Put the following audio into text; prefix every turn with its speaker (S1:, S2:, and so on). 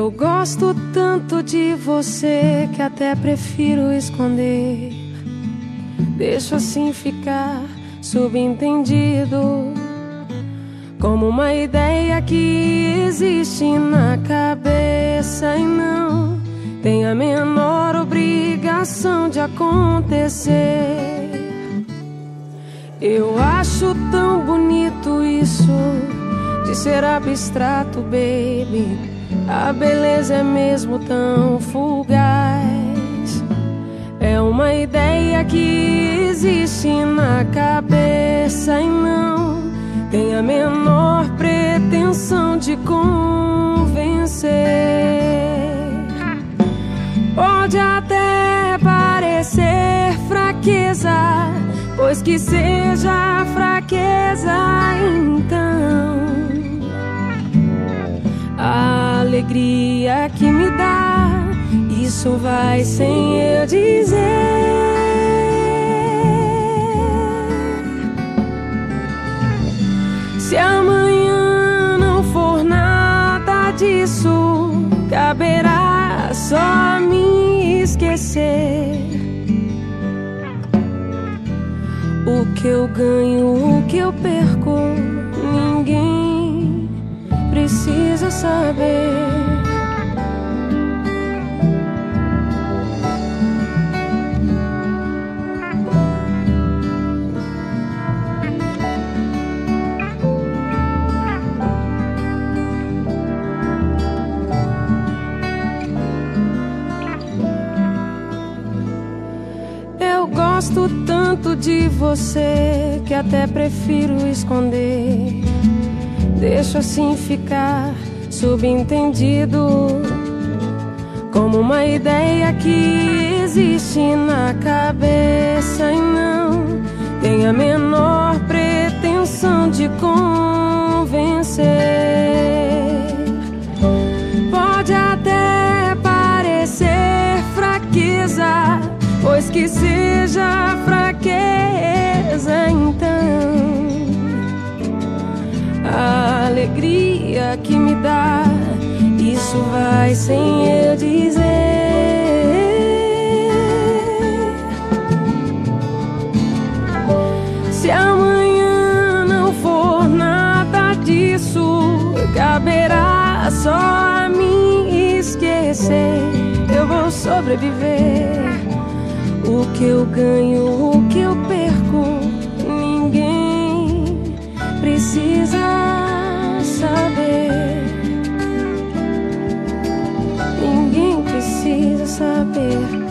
S1: Eu gosto tanto de você que até prefiro esconder. Deixo assim ficar subentendido, como uma ideia que existe na cabeça e não tem a menor obrigação de acontecer. Eu acho tão bonito isso de ser abstrato, baby. A beleza é mesmo tão fugaz. É uma ideia que existe na cabeça e não tem a menor pretensão de convencer. Pode até parecer fraqueza, pois que seja fraqueza então. A alegria que me dá, isso vai sem eu dizer. Se amanhã não for nada disso, caberá só me esquecer. O que eu ganho, o que eu perco, ninguém precisa saber. Eu gosto tanto de você que até prefiro esconder. Deixo assim ficar subentendido, como uma ideia que existe na cabeça e não tem a menor pretensão de convencer. Pode até parecer fraqueza, pois que seja fraqueza então. A alegria que me dá, isso vai sem eu dizer. Se amanhã não for nada disso, caberá só a mim esquecer. Eu vou sobreviver. O que eu ganho, o que eu perco, ninguém precisa saber. Ninguém precisa saber.